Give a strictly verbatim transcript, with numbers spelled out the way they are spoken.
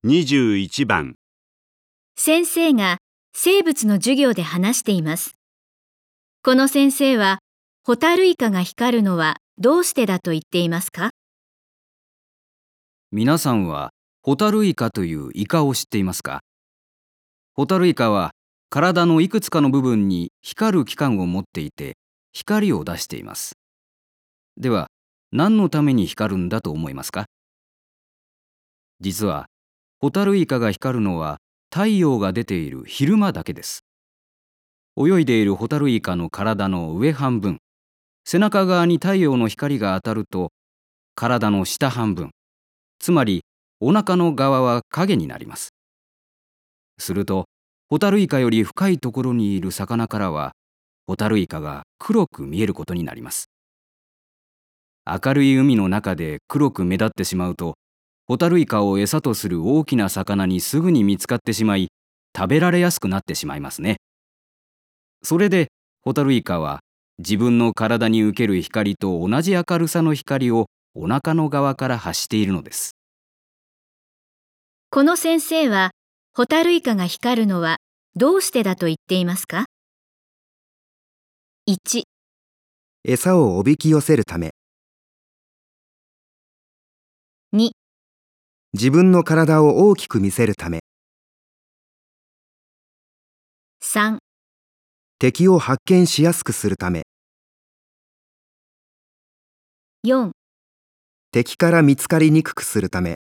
にじゅういちばん、 先生が生物の授業で話しています。この先生は、ホタルイカが光るのはどうしてだと言っていますか？ 皆さんはホタルイカというイカを知っていますか？ホタルイカは体のいくつかの部分に光る器官を持っていて光を出しています。では何のために光るんだと思いますか？実はホタルイカが光るのは太陽が出ている昼間だけです。泳いでいるホタルイカの体の上半分、背中側に太陽の光が当たると体の下半分、つまりお腹の側は影になります。するとホタルイカより深いところにいる魚からはホタルイカが黒く見えることになります。明るい海の中で黒く目立ってしまうと、ホタルイカを餌とする大きな魚にすぐに見つかってしまい、食べられやすくなってしまいますね。それでホタルイカは自分の体に受ける光と同じ明るさの光をお腹の側から発しているのです。 この先生は、ホタルイカが光るのはどうしてだと言っていますか？いち、 餌をおびき寄せるため、 に、 自分の体を大きく見せるため、 さん、 敵を発見しやすくするため、 よん、 敵から見つかりにくくするため、